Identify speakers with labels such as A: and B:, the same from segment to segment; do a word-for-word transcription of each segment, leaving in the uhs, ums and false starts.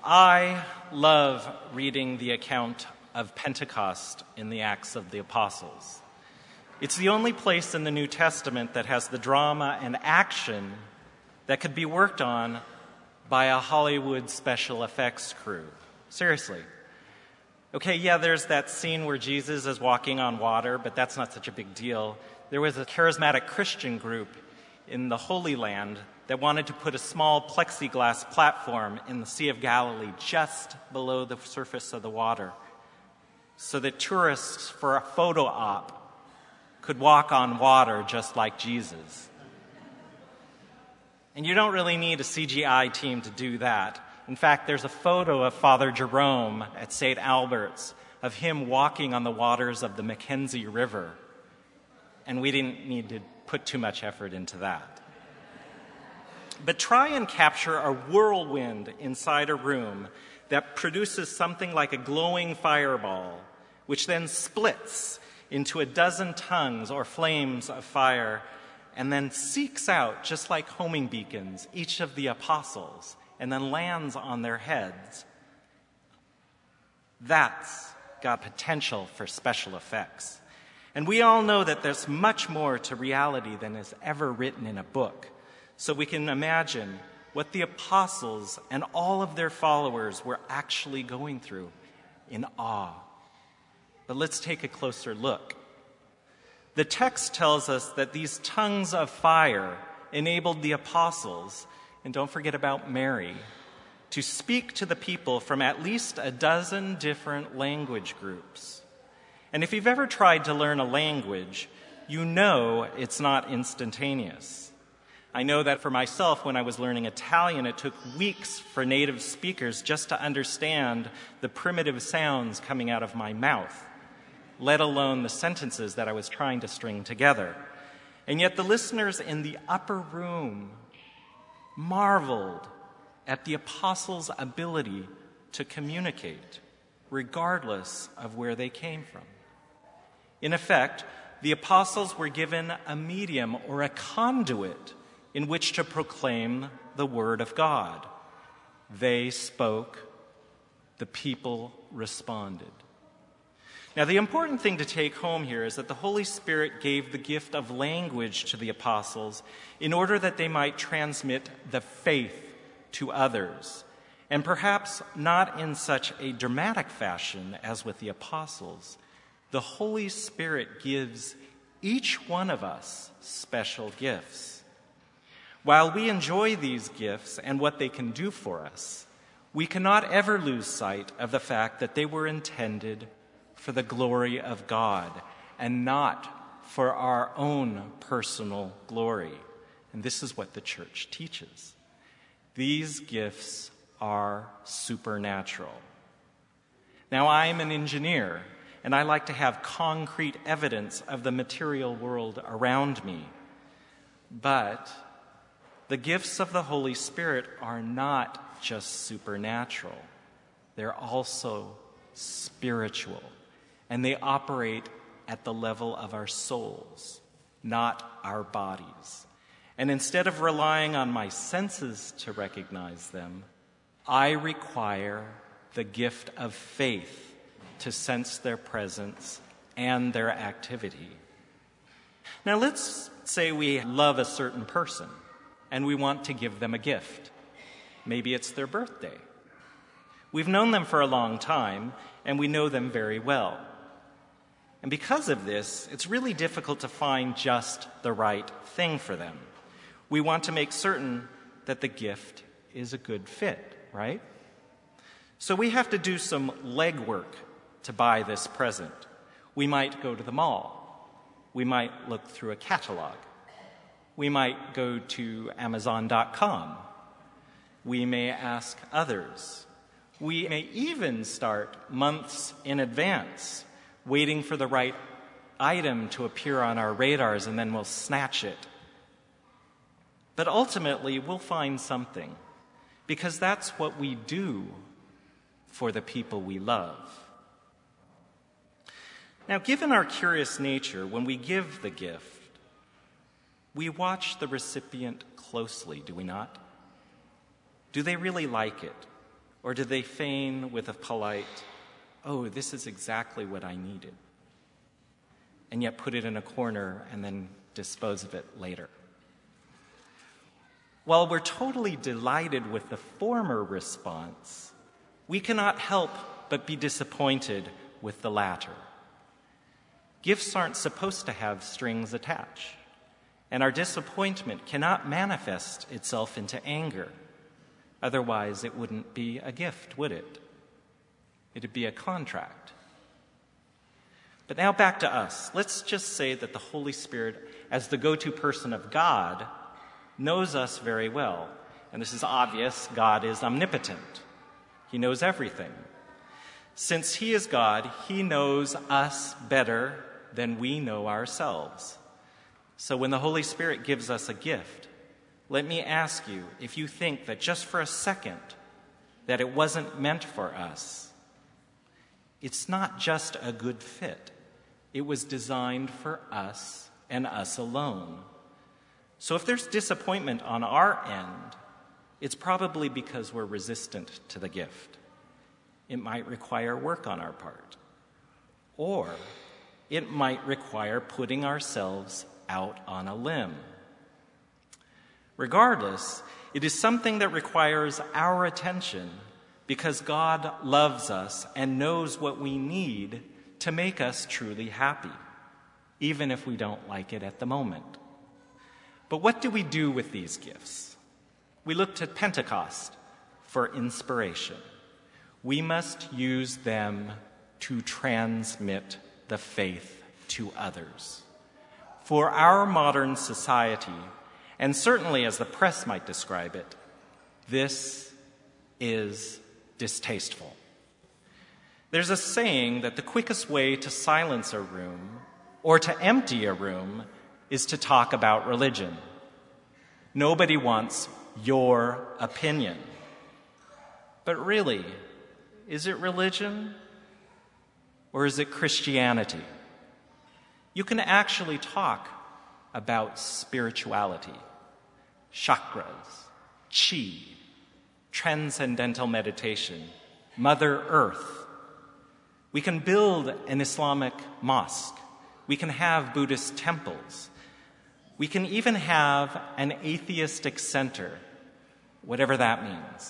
A: I love reading the account of Pentecost in the Acts of the Apostles. It's the only place in the New Testament that has the drama and action that could be worked on by a Hollywood special effects crew. Seriously. Okay, yeah, there's that scene where Jesus is walking on water, but that's not such a big deal. There was a charismatic Christian group in the Holy Land that wanted to put a small plexiglass platform in the Sea of Galilee just below the surface of the water so that tourists for a photo op could walk on water just like Jesus. And you don't really need a C G I team to do that. In fact, there's a photo of Father Jerome at Saint Albert's of him walking on the waters of the Mackenzie River. And we didn't need to put too much effort into that. But try and capture a whirlwind inside a room that produces something like a glowing fireball, which then splits into a dozen tongues or flames of fire, and then seeks out, just like homing beacons, each of the apostles, and then lands on their heads. That's got potential for special effects. And we all know that there's much more to reality than is ever written in a book. So we can imagine what the apostles and all of their followers were actually going through in awe. But let's take a closer look. The text tells us that these tongues of fire enabled the apostles, and don't forget about Mary, to speak to the people from at least a dozen different language groups. And if you've ever tried to learn a language, you know it's not instantaneous. I know that for myself, when I was learning Italian, it took weeks for native speakers just to understand the primitive sounds coming out of my mouth, let alone the sentences that I was trying to string together. And yet the listeners in the upper room marveled at the apostles' ability to communicate, regardless of where they came from. In effect, the apostles were given a medium or a conduit in which to proclaim the word of God. They spoke, the people responded. Now, the important thing to take home here is that the Holy Spirit gave the gift of language to the apostles in order that they might transmit the faith to others, and perhaps not in such a dramatic fashion as with the apostles. The Holy Spirit gives each one of us special gifts. While we enjoy these gifts and what they can do for us, we cannot ever lose sight of the fact that they were intended for the glory of God and not for our own personal glory. And this is what the church teaches. These gifts are supernatural. Now, I am an engineer, and I like to have concrete evidence of the material world around me. But the gifts of the Holy Spirit are not just supernatural. They're also spiritual, and they operate at the level of our souls, not our bodies. And instead of relying on my senses to recognize them, I require the gift of faith to sense their presence and their activity. Now, let's say we love a certain person, and we want to give them a gift. Maybe it's their birthday. We've known them for a long time, and we know them very well. And because of this, it's really difficult to find just the right thing for them. We want to make certain that the gift is a good fit, right? So we have to do some legwork to buy this present. We might go to the mall. We might look through a catalog. We might go to Amazon dot com. We may ask others. We may even start months in advance, waiting for the right item to appear on our radars, and then we'll snatch it. But ultimately, we'll find something, because that's what we do for the people we love. Now, given our curious nature, when we give the gift, we watch the recipient closely, do we not? Do they really like it? Or do they feign with a polite, "Oh, this is exactly what I needed," and yet put it in a corner and then dispose of it later? While we're totally delighted with the former response, we cannot help but be disappointed with the latter. Gifts aren't supposed to have strings attached, and our disappointment cannot manifest itself into anger. Otherwise, it wouldn't be a gift, would it? It'd be a contract. But now back to us. Let's just say that the Holy Spirit, as the go-to person of God, knows us very well. And this is obvious. God is omnipotent. He knows everything. Since he is God, he knows us better than we know ourselves. So when the Holy Spirit gives us a gift, let me ask you if you think that just for a second that it wasn't meant for us. It's not just a good fit. It was designed for us and us alone. So if there's disappointment on our end, it's probably because we're resistant to the gift. It might require work on our part. Or it might require putting ourselves out on a limb. Regardless, it is something that requires our attention because God loves us and knows what we need to make us truly happy, even if we don't like it at the moment. But what do we do with these gifts? We look to Pentecost for inspiration. We must use them to transmit the faith to others. For our modern society, and certainly as the press might describe it, this is distasteful. There's a saying that the quickest way to silence a room or to empty a room is to talk about religion. Nobody wants your opinion. But really, is it religion or is it Christianity? You can actually talk about spirituality, chakras, chi, transcendental meditation, Mother Earth. We can build an Islamic mosque. We can have Buddhist temples. We can even have an atheistic center, whatever that means.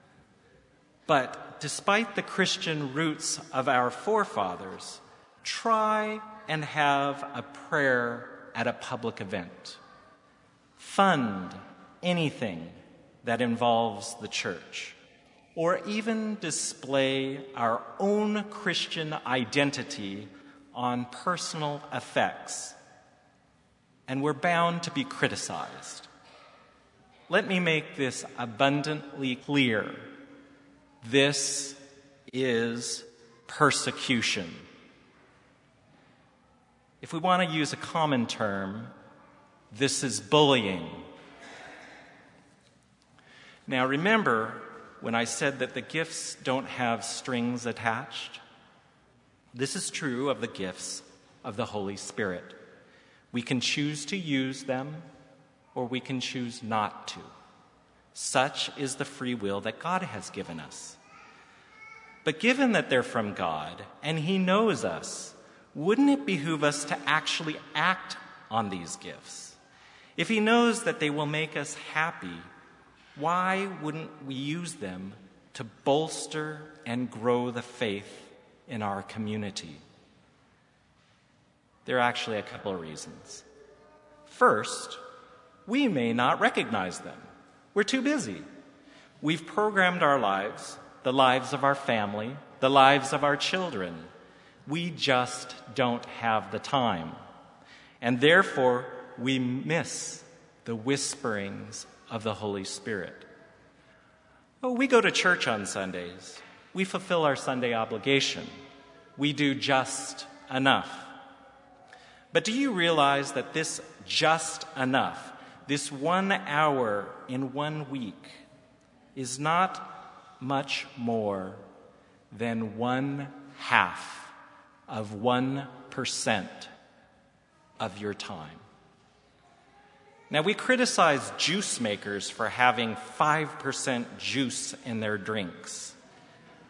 A: But despite the Christian roots of our forefathers, try and have a prayer at a public event. Fund anything that involves the church, or even display our own Christian identity on personal effects, and we're bound to be criticized. Let me make this abundantly clear. This is persecution. If we want to use a common term, this is bullying. Now remember when I said that the gifts don't have strings attached? This is true of the gifts of the Holy Spirit. We can choose to use them, or we can choose not to. Such is the free will that God has given us. But given that they're from God, and He knows us, wouldn't it behoove us to actually act on these gifts? If He knows that they will make us happy, why wouldn't we use them to bolster and grow the faith in our community? There are actually a couple of reasons. First, we may not recognize them. We're too busy. We've programmed our lives, the lives of our family, the lives of our children. We just don't have the time. And therefore, we miss the whisperings of the Holy Spirit. Oh, we go to church on Sundays. We fulfill our Sunday obligation. We do just enough. But do you realize that this just enough, this one hour in one week, is not much more than one half of one percent of your time? Now, we criticize juice makers for having five percent juice in their drinks.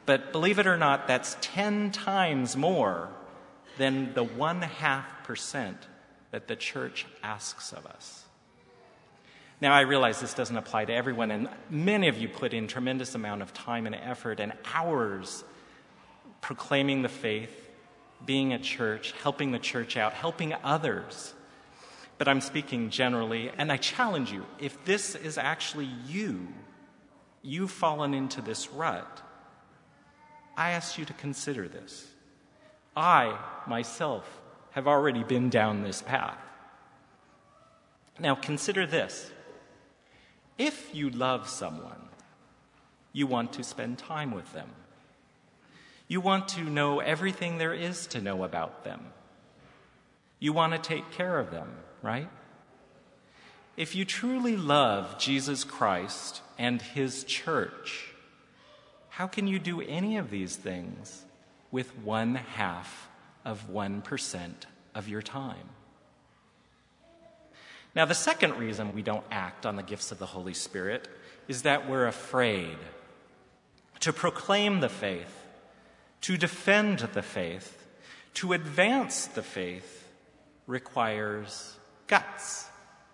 A: But believe it or not, that's ten times more than the one half percent that the church asks of us. Now, I realize this doesn't apply to everyone, and many of you put in tremendous amount of time and effort and hours proclaiming the faith, being at church, helping the church out, helping others. But I'm speaking generally, and I challenge you, if this is actually you, you've fallen into this rut, I ask you to consider this. I, myself, have already been down this path. Now, consider this. If you love someone, you want to spend time with them. You want to know everything there is to know about them. You want to take care of them, right? If you truly love Jesus Christ and his church, how can you do any of these things with one half of one percent of your time? Now, the second reason we don't act on the gifts of the Holy Spirit is that we're afraid. To proclaim the faith, to defend the faith, to advance the faith requires guts.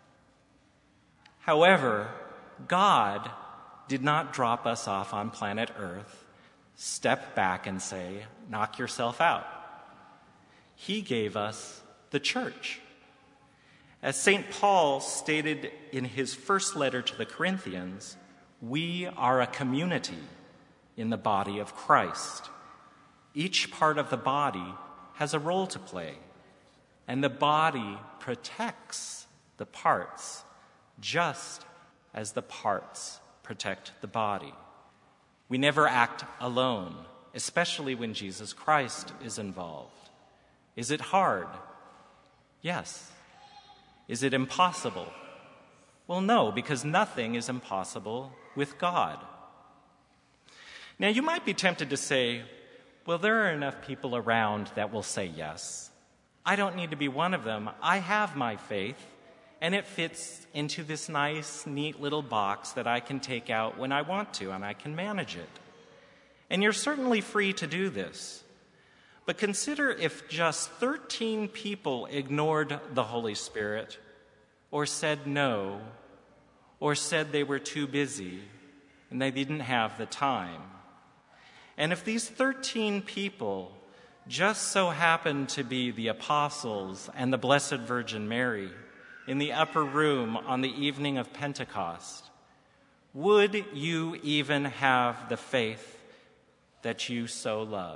A: However, God did not drop us off on planet Earth, step back and say, knock yourself out. He gave us the church. As Saint Paul stated in his first letter to the Corinthians, we are a community in the body of Christ. Each part of the body has a role to play, and the body protects the parts just as the parts protect the body. We never act alone, especially when Jesus Christ is involved. Is it hard? Yes. Is it impossible? Well, no, because nothing is impossible with God. Now, you might be tempted to say, well, there are enough people around that will say yes. I don't need to be one of them. I have my faith, and it fits into this nice, neat little box that I can take out when I want to, and I can manage it. And you're certainly free to do this. But consider if just thirteen people ignored the Holy Spirit, or said no, or said they were too busy and they didn't have the time. And if these thirteen people just so happened to be the apostles and the Blessed Virgin Mary in the upper room on the evening of Pentecost, would you even have the faith that you so love?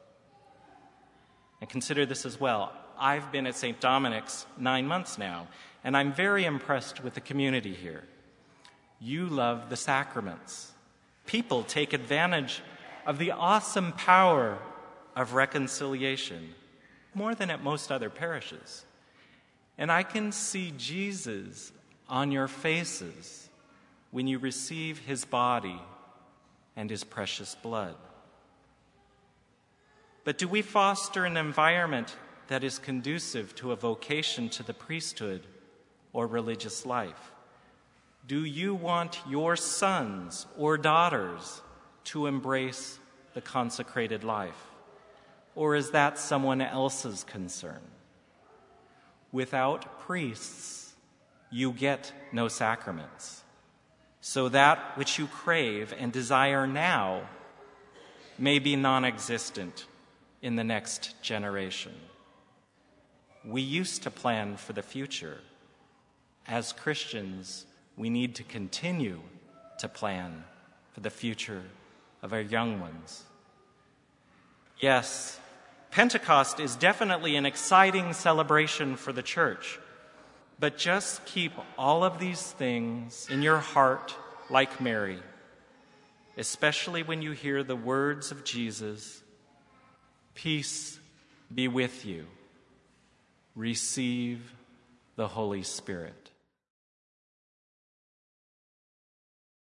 A: And consider this as well. I've been at Saint Dominic's nine months now, and I'm very impressed with the community here. You love the sacraments. People take advantage of the awesome power of reconciliation more than at most other parishes. And I can see Jesus on your faces when you receive his body and his precious blood. But do we foster an environment that is conducive to a vocation to the priesthood or religious life? Do you want your sons or daughters to embrace the consecrated life? Or is that someone else's concern? Without priests, you get no sacraments. So that which you crave and desire now may be non-existent in the next generation. We used to plan for the future. As Christians, we need to continue to plan for the future of our young ones. Yes, Pentecost is definitely an exciting celebration for the church, but just keep all of these things in your heart like Mary, especially when you hear the words of Jesus, "Peace be with you. Receive the Holy Spirit."